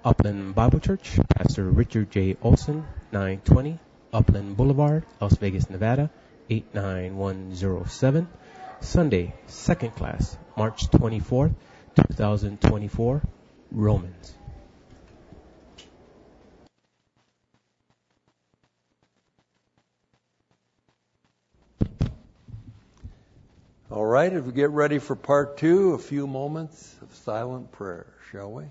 Upland Bible Church, Pastor Richard J. Olson, 920 Upland Boulevard, Las Vegas, Nevada, 89107. Sunday, second class, March 24th, 2024, Romans. All right, as we get ready for part two, a few moments of silent prayer, shall we?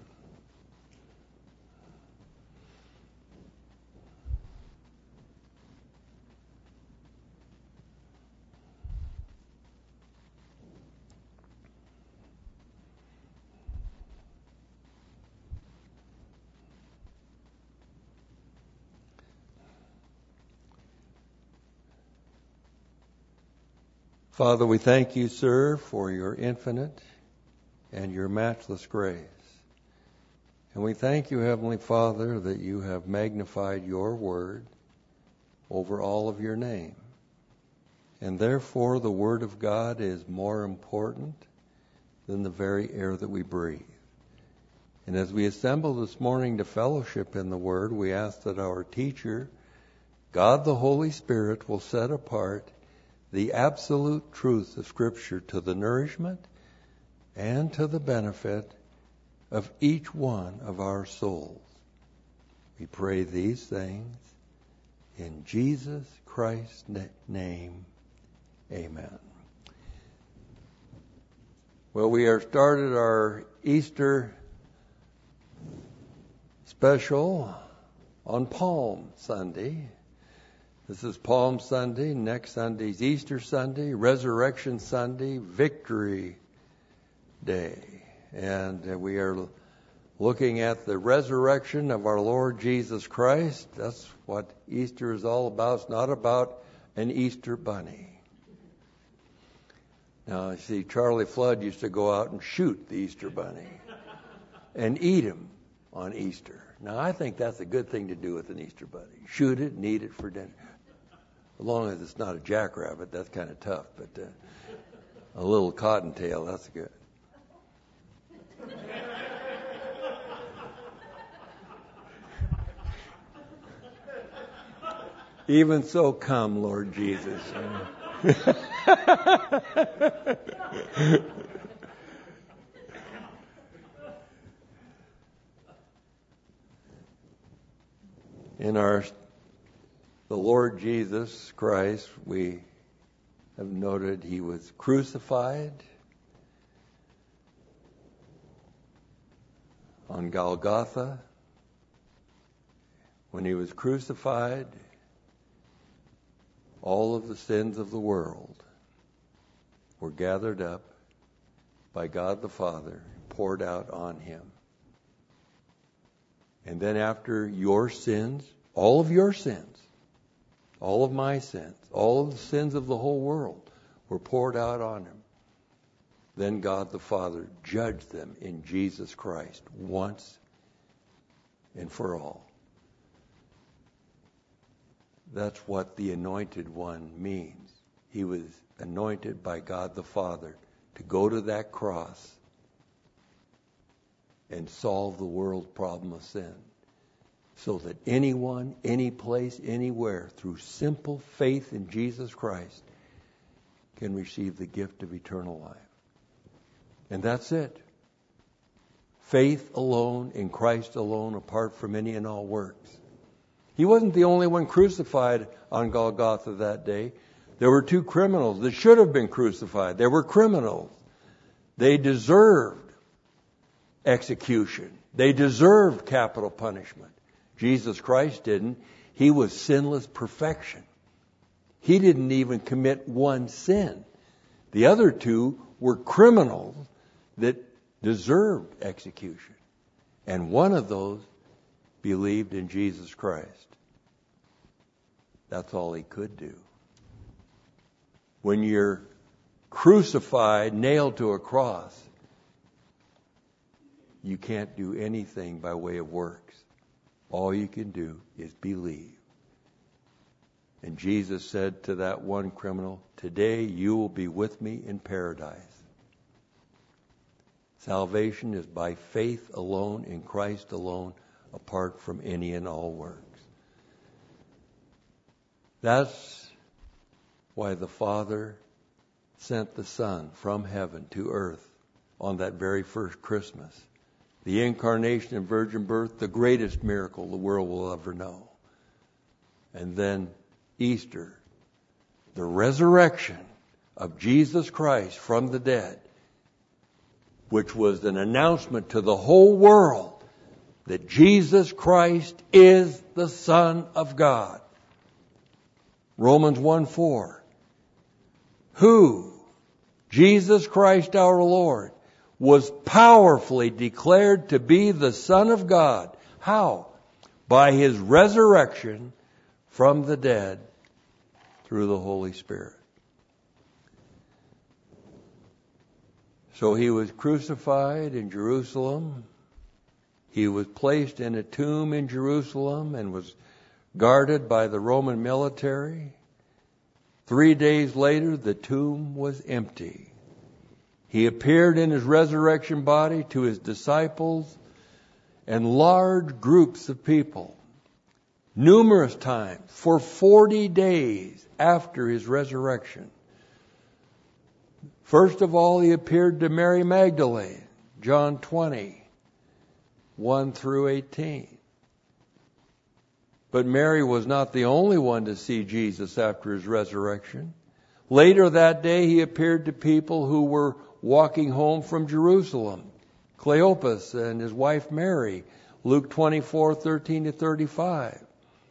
Father, we thank you, sir, for your infinite and your matchless grace. And we thank you, Heavenly Father, that you have magnified your word over all of your name. And therefore, the word of God is more important than the very air that we breathe. And as we assemble this morning to fellowship in the word, we ask that our teacher, God the Holy Spirit, will set apart the absolute truth of Scripture to the nourishment and to the benefit of each one of our souls. We pray these things in Jesus Christ's name. Amen. Well, we have started our Easter special on Palm Sunday. This is Palm Sunday. Next Sunday's Easter Sunday, Resurrection Sunday, Victory Day. And we are looking at the resurrection of our Lord Jesus Christ. That's what Easter is all about. It's not about an Easter bunny. Now, I see Charlie Flood used to go out and shoot the Easter bunny and eat him on Easter. Now, I think that's a good thing to do with an Easter bunny. Shoot it and eat it for dinner. As long as it's not a jackrabbit, that's kind of tough. But a little cottontail, that's good. Even so, come, Lord Jesus. In the Lord Jesus Christ, we have noted he was crucified on Golgotha. When he was crucified, all of the sins of the world were gathered up by God the Father, poured out on him. And then after your sins, all of your sins, all of my sins, all of the sins of the whole world were poured out on him. Then God the Father judged them in Jesus Christ once and for all. That's what the Anointed One means. He was anointed by God the Father to go to that cross and solve the world's problem of sin, so that anyone, any place, anywhere, through simple faith in Jesus Christ, can receive the gift of eternal life. And that's it. Faith alone, in Christ alone, apart from any and all works. He wasn't the only one crucified on Golgotha that day. There were two criminals that should have been crucified. They were criminals. They deserved execution. They deserved capital punishment. Jesus Christ didn't. He was sinless perfection. He didn't even commit one sin. The other two were criminals that deserved execution. And one of those believed in Jesus Christ. That's all he could do. When you're crucified, nailed to a cross, you can't do anything by way of works. All you can do is believe. And Jesus said to that one criminal, "Today you will be with me in paradise." Salvation is by faith alone, in Christ alone, apart from any and all works. That's why the Father sent the Son from heaven to earth on that very first Christmas. The incarnation and virgin birth, the greatest miracle the world will ever know. And then Easter, the resurrection of Jesus Christ from the dead, which was an announcement to the whole world that Jesus Christ is the Son of God. Romans 1:4. Who, Jesus Christ our Lord, was powerfully declared to be the Son of God. How? By His resurrection from the dead through the Holy Spirit. So He was crucified in Jerusalem. He was placed in a tomb in Jerusalem and was guarded by the Roman military. 3 days later, the tomb was empty. He appeared in His resurrection body to His disciples and large groups of people, numerous times, for 40 days after His resurrection. First of all, He appeared to Mary Magdalene, John 20, 1 through 18. But Mary was not the only one to see Jesus after His resurrection. Later that day, He appeared to people who were walking home from Jerusalem. Cleopas and his wife Mary, Luke 24:13-35.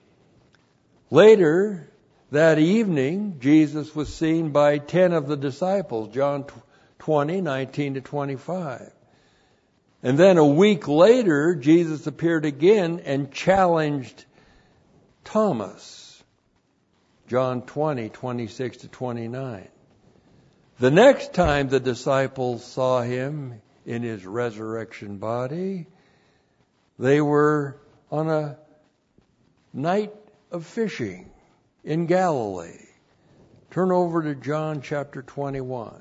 Later that evening, Jesus was seen by 10 of the disciples, John 20:19-25. And then a week later, Jesus appeared again and challenged Thomas, John 20:26-29. The next time the disciples saw Him in His resurrection body, they were on a night of fishing in Galilee. Turn over to John chapter 21.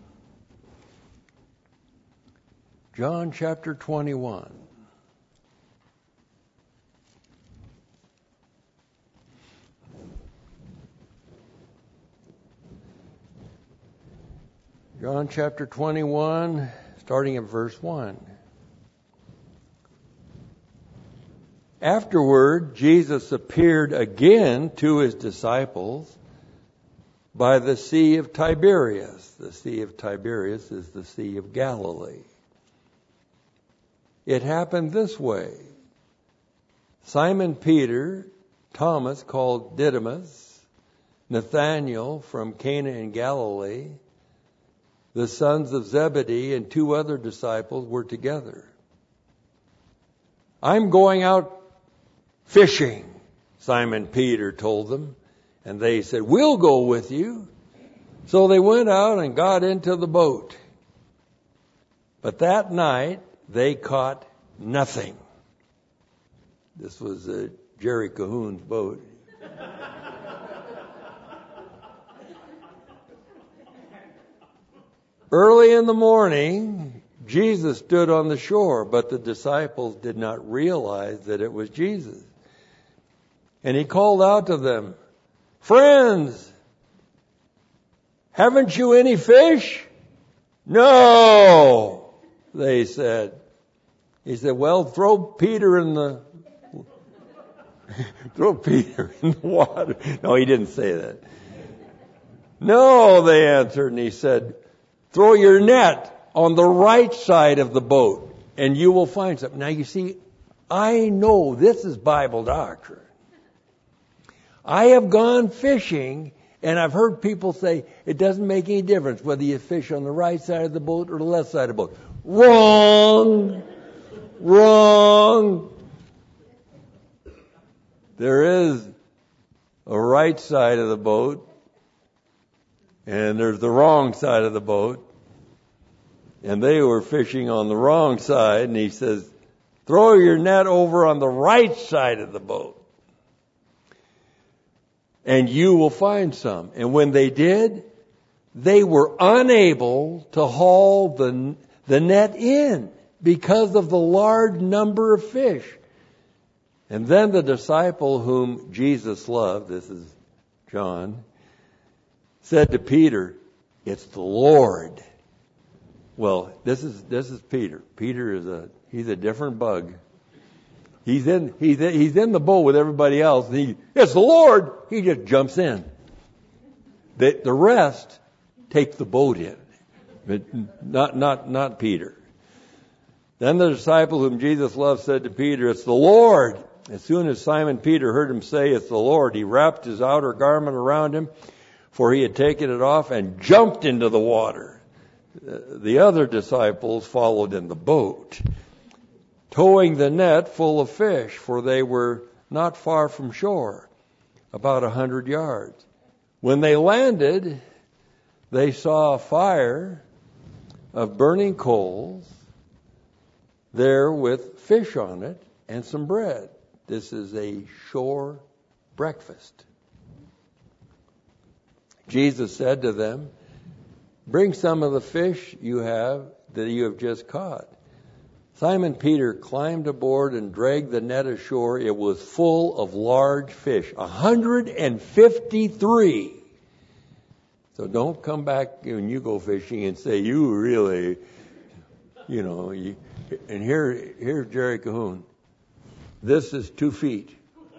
John chapter 21. John chapter 21, starting at verse 1. Afterward, Jesus appeared again to His disciples by the Sea of Tiberias. The Sea of Tiberias is the Sea of Galilee. It happened this way. Simon Peter, Thomas called Didymus, Nathanael from Cana in Galilee, the sons of Zebedee, and 2 other disciples were together. I'm going out fishing, Simon Peter told them. And they said, we'll go with you. So they went out and got into the boat. But that night, they caught nothing. This was Jerry Cahoon's boat. Early in the morning, Jesus stood on the shore, but the disciples did not realize that it was Jesus. And He called out to them, friends, haven't you any fish? No, they said. He said, well, throw Peter in the water. No, He didn't say that. No, they answered, and He said, throw your net on the right side of the boat, and you will find something. Now, you see, I know this is Bible doctrine. I have gone fishing, and I've heard people say, it doesn't make any difference whether you fish on the right side of the boat or the left side of the boat. Wrong! Wrong! There is a right side of the boat, and there's the wrong side of the boat. And they were fishing on the wrong side, and He says, throw your net over on the right side of the boat, and you will find some. And when they did, they were unable to haul the net in because of the large number of fish. And then the disciple whom Jesus loved, this is John, said to Peter, "It's the Lord." Well, this is Peter. Peter he's a different bug. He's in the boat with everybody else. It's the Lord. He just jumps in. The rest take the boat in, but not Peter. Then the disciple whom Jesus loved said to Peter, "It's the Lord." As soon as Simon Peter heard him say, "It's the Lord," he wrapped his outer garment around him, for he had taken it off, and jumped into the water. The other disciples followed in the boat, towing the net full of fish, for they were not far from shore, about 100 yards. When they landed, they saw a fire of burning coals there with fish on it and some bread. This is a shore breakfast. Jesus said to them, "Bring some of the fish you have just caught." Simon Peter climbed aboard and dragged the net ashore. It was full of large fish, 153. So don't come back when you go fishing and say, "You really, and here's Jerry Cahoon. This is 2 feet.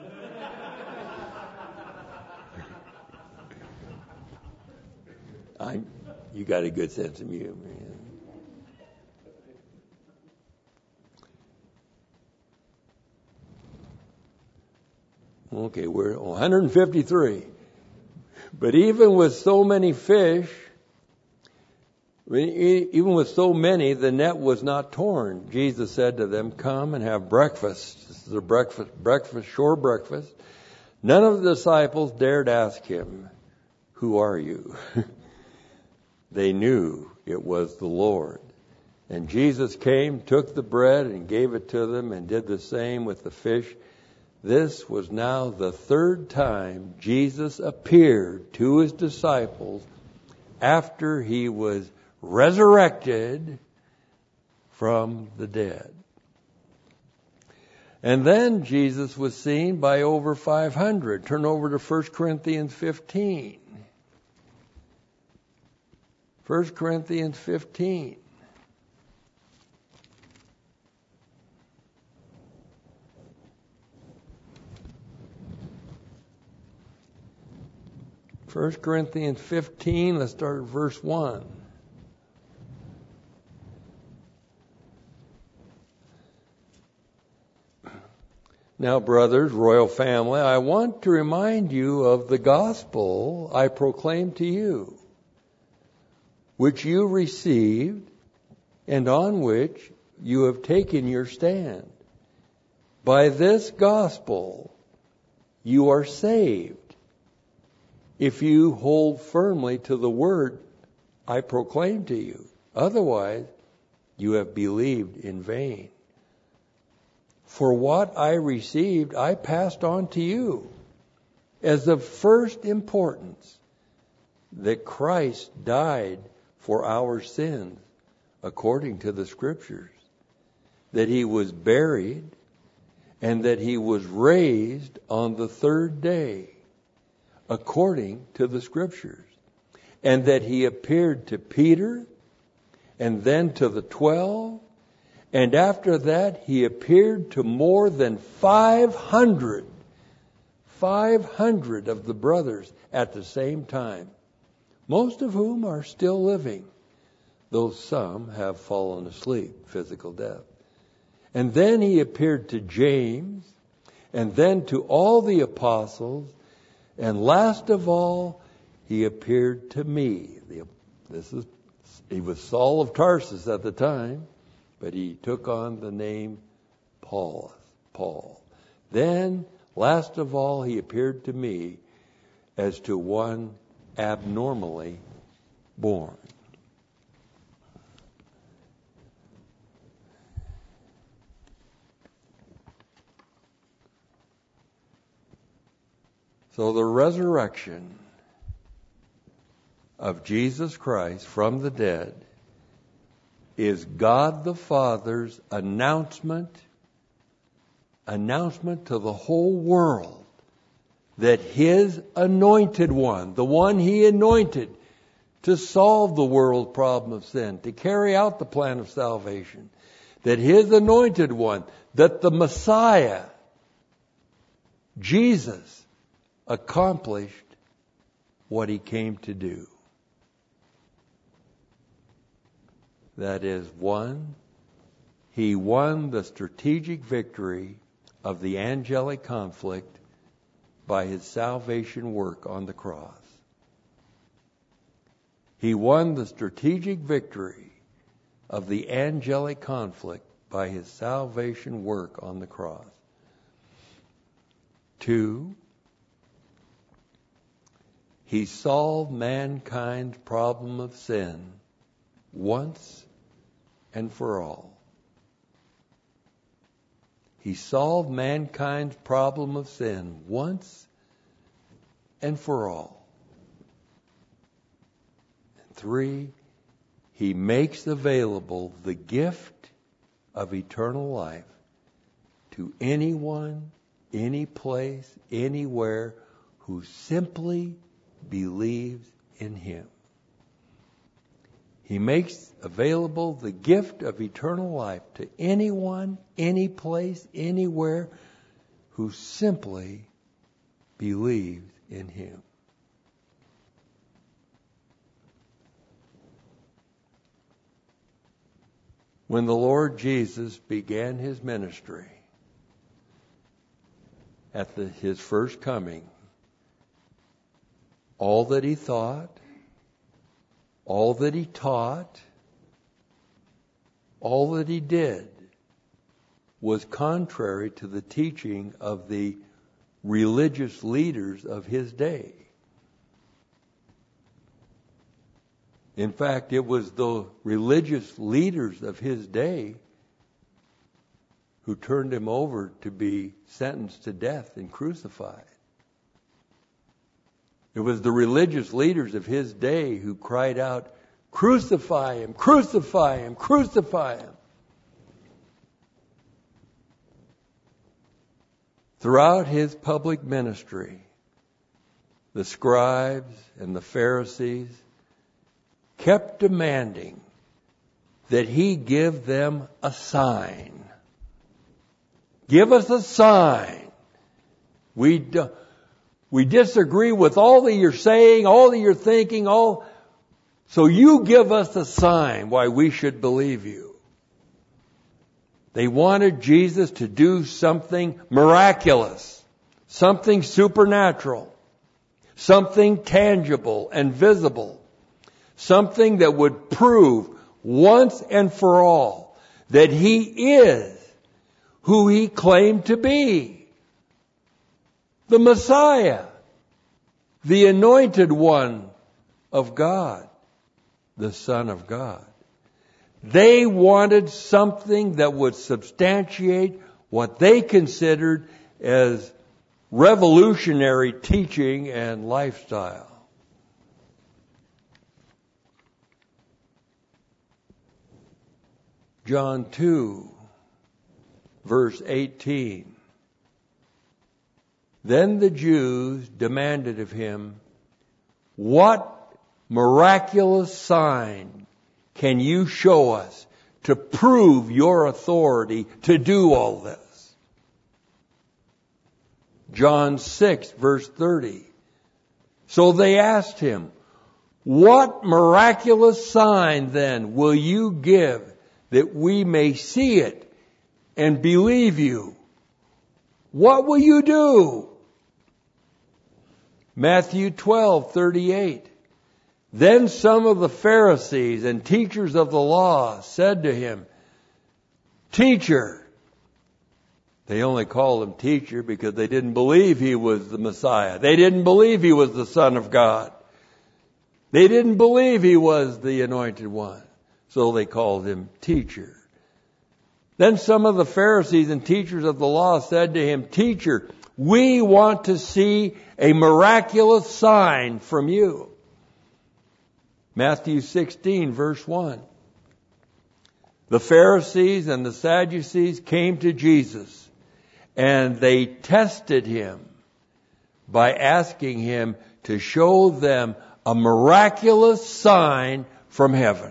You got a good sense of humor. Okay, we're 153. But even with so many fish, even with so many, the net was not torn. Jesus said to them, "Come and have breakfast." This is a breakfast, shore breakfast. None of the disciples dared ask him, "Who are you?" They knew it was the Lord. And Jesus came, took the bread and gave it to them, and did the same with the fish. This was now the 3rd time Jesus appeared to his disciples after he was resurrected from the dead. And then Jesus was seen by over 500. Turn over to 1 Corinthians 15. 1 Corinthians 15. First Corinthians 15, let's start at verse 1. Now, brothers, royal family, I want to remind you of the gospel I proclaimed to you, which you received and on which you have taken your stand. By this gospel you are saved, if you hold firmly to the word I proclaimed to you. Otherwise, you have believed in vain. For what I received, I passed on to you as of first importance, that Christ died for our sins, according to the Scriptures, that he was buried, and that he was raised on the 3rd day, according to the Scriptures, and that he appeared to Peter, and then to the 12, and after that he appeared to more than 500 of the brothers at the same time, most of whom are still living, though some have fallen asleep, physical death. And then he appeared to James, and then to all the apostles, and last of all, he appeared to me. He was Saul of Tarsus at the time, but he took on the name Paul. Then, last of all, he appeared to me as to one abnormally born. So the resurrection of Jesus Christ from the dead is God the Father's announcement to the whole world that His anointed one, the one He anointed to solve the world problem of sin, to carry out the plan of salvation, that His anointed one, that the Messiah, Jesus, accomplished what He came to do. That is, He won the strategic victory of the angelic conflict by His salvation work on the cross. He won the strategic victory of the angelic conflict by His salvation work on the cross. 2, He solved mankind's problem of sin once and for all. He solved mankind's problem of sin once and for all. 3, He makes available the gift of eternal life to anyone, any place, anywhere who simply believes in Him. He makes available the gift of eternal life to anyone, any place, anywhere who simply believes in Him. When the Lord Jesus began His ministry at His first coming, all that He thought, all that He taught, all that He did was contrary to the teaching of the religious leaders of His day. In fact, it was the religious leaders of His day who turned Him over to be sentenced to death and crucified. It was the religious leaders of His day who cried out, "Crucify Him, crucify Him, crucify Him." Throughout His public ministry, the scribes and the Pharisees kept demanding that He give them a sign. Give us a sign. We disagree with all that you're saying, all that you're thinking, so you give us a sign why we should believe you. They wanted Jesus to do something miraculous, something supernatural, something tangible and visible, something that would prove once and for all that He is who He claimed to be. The Messiah, the anointed one of God, the Son of God. They wanted something that would substantiate what they considered as revolutionary teaching and lifestyle. John 2, verse 18. Then the Jews demanded of Him, "What miraculous sign can you show us to prove your authority to do all this?" John 6, verse 30. So they asked Him, "What miraculous sign then will you give that we may see it and believe you? What will you do?" Matthew 12:38. Then some of the Pharisees and teachers of the law said to Him, "Teacher." They only called Him teacher because they didn't believe He was the Messiah. They didn't believe He was the Son of God. They didn't believe He was the Anointed One. So they called Him teacher. Then some of the Pharisees and teachers of the law said to Him, "Teacher, we want to see a miraculous sign from you." Matthew 16, verse 1. The Pharisees and the Sadducees came to Jesus, and they tested him by asking him to show them a miraculous sign from heaven.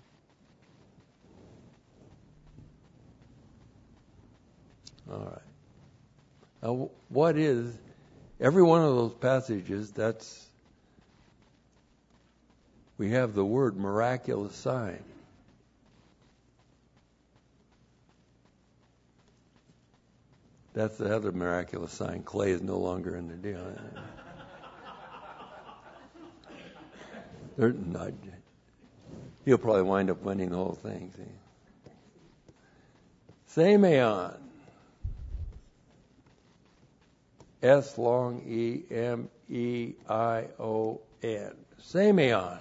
All right. Now, what is every one of those passages? We have the word miraculous sign. That's the other miraculous sign. Clay is no longer in the deal. He'll probably wind up winning the whole thing. See? Semeion. S-long-E-M-E-I-O-N. Semeion.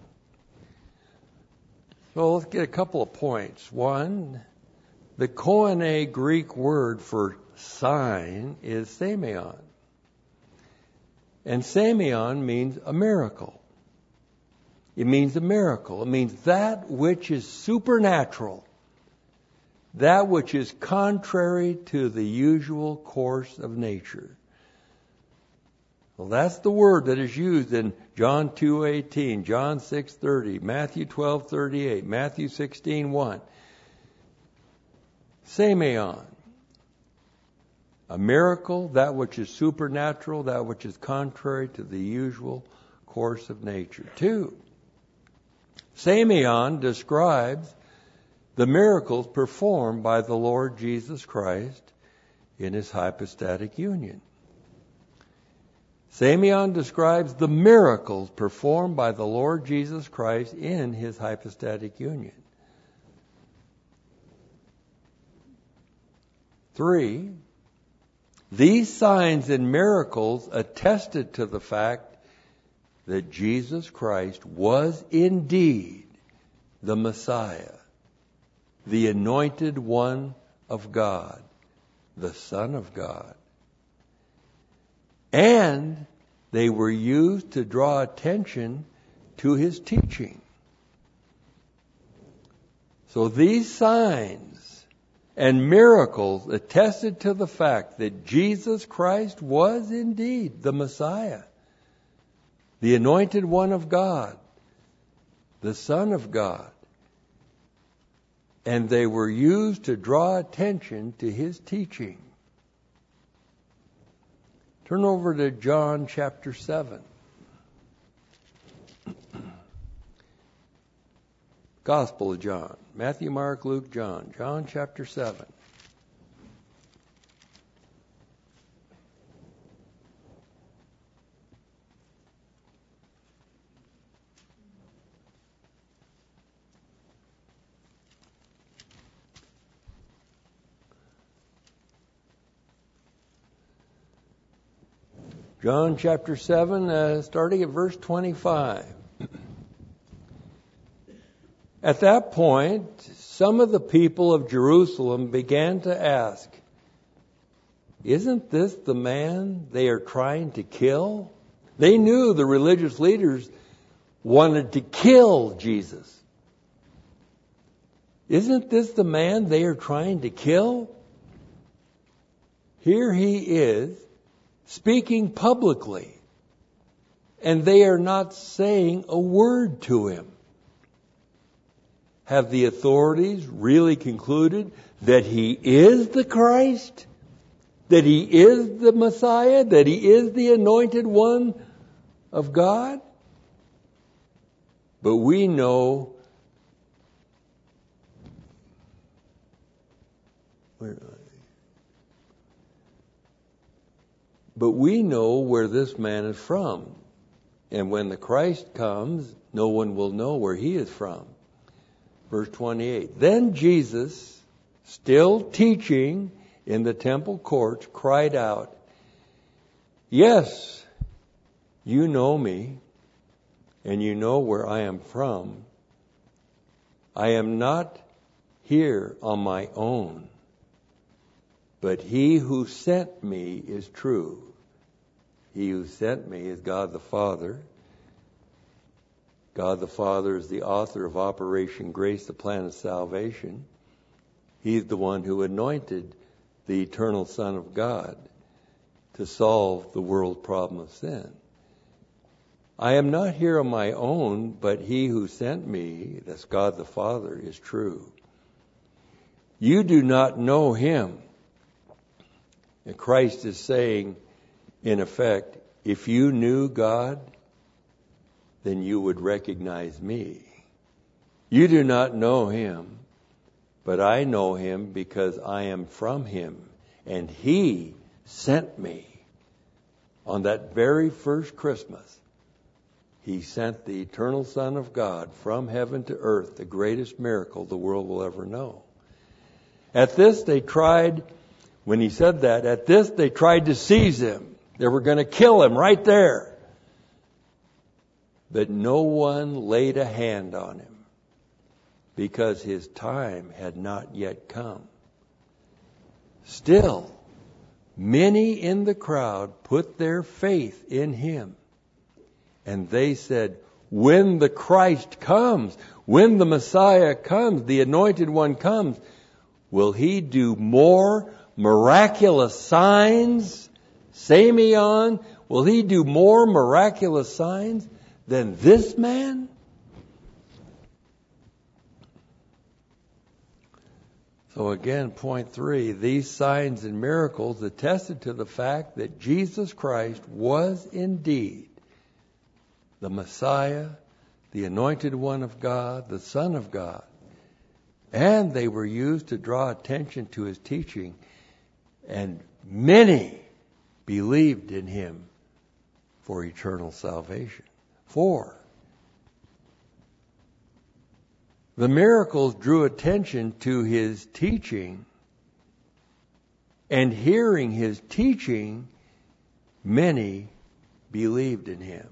So let's get a couple of points. One, the Koine Greek word for sign is semeion. And semeion means a miracle. It means a miracle. It means that which is supernatural. That which is contrary to the usual course of nature. Well, that's the word that is used in John 2:18, John 6:30, Matthew 12:38, Matthew 16:1. Semeion. A miracle, that which is supernatural, that which is contrary to the usual course of nature. 2. Semeion describes the miracles performed by the Lord Jesus Christ in his hypostatic union. Semeion describes the miracles performed by the Lord Jesus Christ in his hypostatic union. 3. These signs and miracles attested to the fact that Jesus Christ was indeed the Messiah, the anointed one of God, the Son of God. And they were used to draw attention to his teaching. So these signs and miracles attested to the fact that Jesus Christ was indeed the Messiah, the anointed one of God, the Son of God. And they were used to draw attention to his teaching. Turn over to John chapter 7. Gospel of John. Matthew, Mark, Luke, John. John chapter 7. John chapter 7, starting at verse 25. At that point, some of the people of Jerusalem began to ask, "Isn't this the man they are trying to kill?" They knew the religious leaders wanted to kill Jesus. "Isn't this the man they are trying to kill? Here he is, speaking publicly, and they are not saying a word to him. Have the authorities really concluded that he is the Christ? That he is the Messiah? That he is the anointed one of God? But we know where this man is from. And when the Christ comes, no one will know where he is from." Verse 28. Then Jesus, still teaching in the temple courts, cried out, "Yes, you know me, and you know where I am from. I am not here on my own, but he who sent me is true. He who sent me is God the Father. God the Father is the author of Operation Grace, the plan of salvation. He's the one who anointed the eternal Son of God to solve the world's problem of sin. I am not here on my own, but he who sent me, that's God the Father, is true. You do not know him. And Christ is saying, in effect, if you knew God, then you would recognize me. You do not know him, but I know him because I am from him, and he sent me. On that very first Christmas, he sent the eternal Son of God from heaven to earth, the greatest miracle the world will ever know. At this they tried, when he said that, at this they tried to seize him. They were going to kill him right there. But no one laid a hand on him because his time had not yet come. Still, many in the crowd put their faith in him. And they said, when the Christ comes, when the Messiah comes, the Anointed One comes, will he do more miraculous signs? Simeon, will he do more miraculous signs than this man? So again, point 3, these signs and miracles attested to the fact that Jesus Christ was indeed the Messiah, the Anointed One of God, the Son of God. And they were used to draw attention to his teaching. And many believed in him for eternal salvation. 4, the miracles drew attention to his teaching. And hearing his teaching, many believed in him.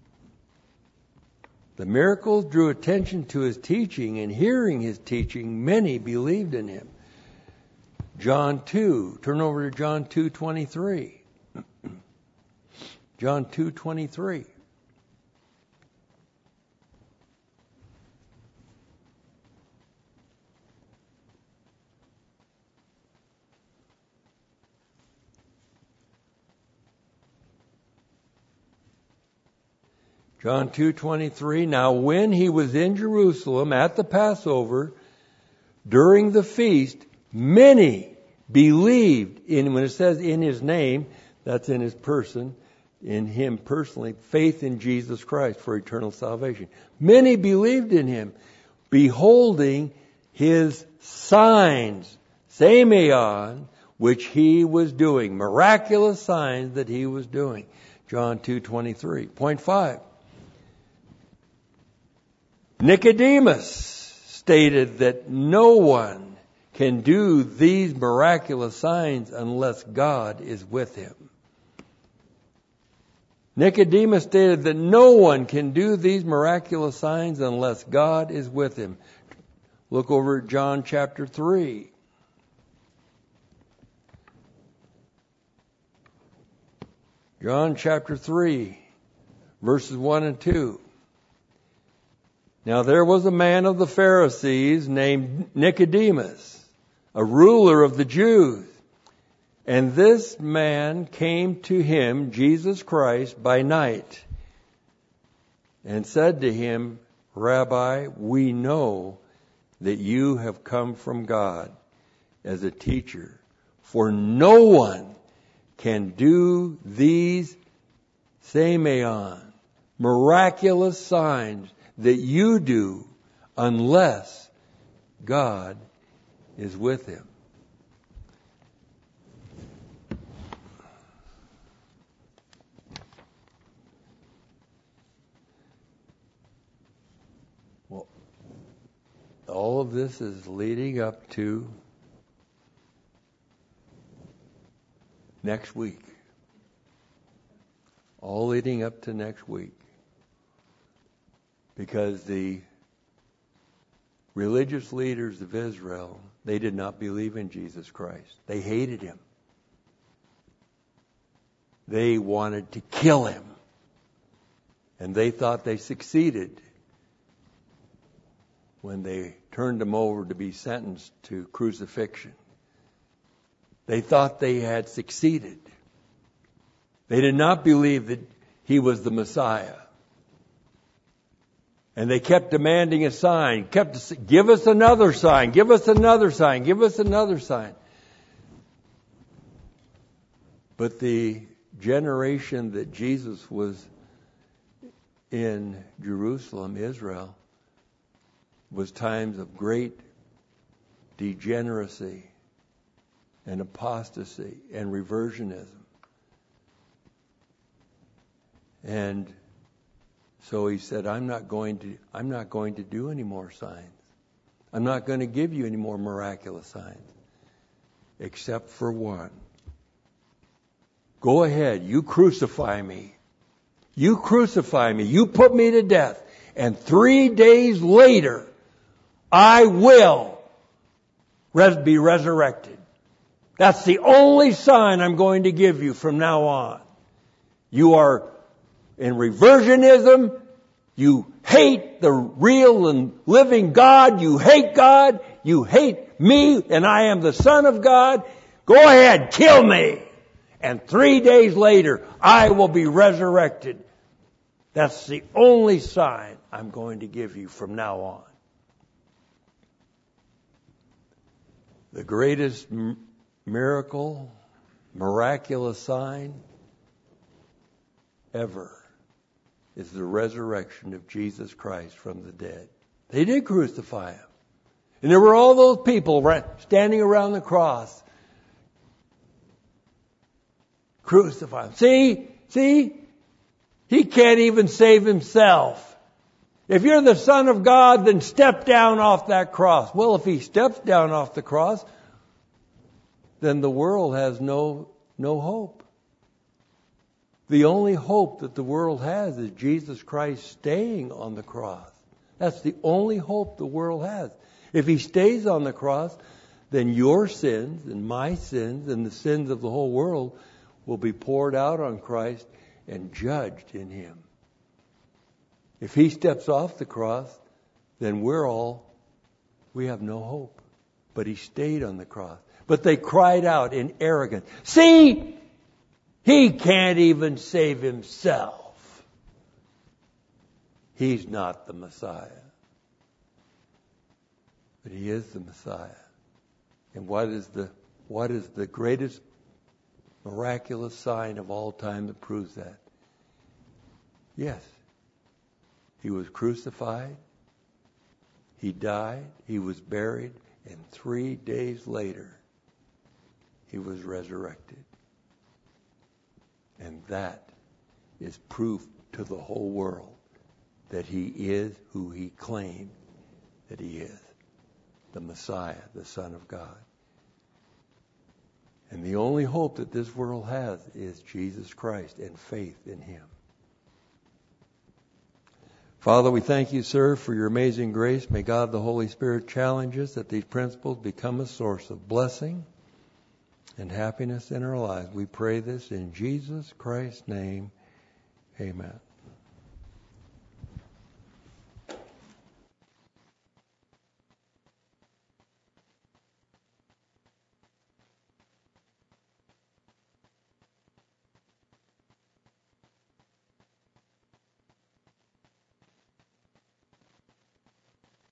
The miracles drew attention to his teaching, and hearing his teaching, many believed in him. John 2. Turn over to John 2:23. John 2:23. John 2:23, now when he was in Jerusalem at the Passover, during the feast, many believed in, when it says in his name, that's in his person, in him personally, faith in Jesus Christ for eternal salvation. Many believed in him, beholding his signs, Simeon, which he was doing, miraculous signs that he was doing. John 2:23. Point 5. Nicodemus stated that no one can do these miraculous signs unless God is with him. Nicodemus stated that no one can do these miraculous signs unless God is with him. Look over at John chapter 3. John chapter 3, verses 1 and 2. Now there was a man of the Pharisees named Nicodemus, a ruler of the Jews. And this man came to him, Jesus Christ, by night, and said to him, Rabbi, we know that you have come from God as a teacher, for no one can do these Simeon, miraculous signs that you do unless God is with him. Well, all of this is leading up to next week. All leading up to next week. Because the religious leaders of Israel, they did not believe in Jesus Christ. They hated him. They wanted to kill him. And they thought they succeeded when they turned him over to be sentenced to crucifixion. They thought they had succeeded. They did not believe that he was the Messiah. And they kept demanding a sign, give us another sign, give us another sign, give us another sign. But the generation that Jesus was in Jerusalem, Israel, was times of great degeneracy and apostasy and reversionism. And so he said, I'm not going to do any more signs. I'm not going to give you any more miraculous signs, except for one. Go ahead, you crucify me. You crucify me. You put me to death. And 3 days later, I will be resurrected. That's the only sign I'm going to give you from now on. You are in reversionism. You hate the real and living God. You hate God. You hate me, and I am the Son of God. Go ahead, kill me. And 3 days later, I will be resurrected. That's the only sign I'm going to give you from now on. The greatest miracle, miraculous sign ever is the resurrection of Jesus Christ from the dead. They did crucify him. And there were all those people standing around the cross. Crucify him. See? He can't even save himself. If you're the Son of God, then step down off that cross. Well, if he steps down off the cross, then the world has no hope. The only hope that the world has is Jesus Christ staying on the cross. That's the only hope the world has. If he stays on the cross, then your sins and my sins and the sins of the whole world will be poured out on Christ and judged in him. If he steps off the cross, then we have no hope. But he stayed on the cross. But they cried out in arrogance, see, he can't even save himself. He's not the Messiah. But he is the Messiah. And what is the greatest miraculous sign of all time that proves that? Yes. He was crucified. He died. He was buried. And 3 days later, he was resurrected. And that is proof to the whole world that he is who he claimed that he is. The Messiah, the Son of God. And the only hope that this world has is Jesus Christ and faith in him. Father, we thank you, sir, for your amazing grace. May God the Holy Spirit challenge us that these principles become a source of blessing and happiness in our lives. We pray this in Jesus Christ's name. Amen.